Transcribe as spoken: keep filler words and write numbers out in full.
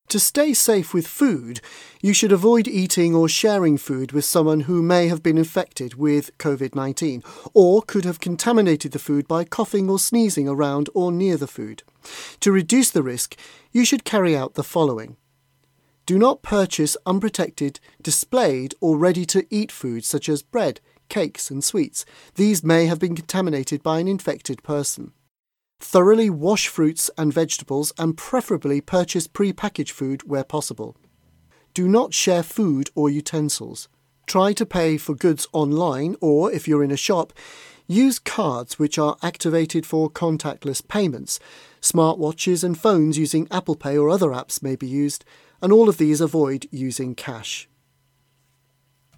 To stay safe with food, you should avoid eating or sharing food with someone who may have been infected with COVID nineteen or could have contaminated the food by coughing or sneezing around or near the food. To reduce the risk, you should carry out the following. Do not purchase unprotected, displayed or ready-to-eat foods such as bread, cakes and sweets. These may have been contaminated by an infected person. Thoroughly wash fruits and vegetables and preferably purchase pre-packaged food where possible. Do not share food or utensils. Try to pay for goods online or, if you're in a shop, use cards which are activated for contactless payments. Smartwatches and phones using Apple Pay or other apps may be used, and all of these avoid using cash.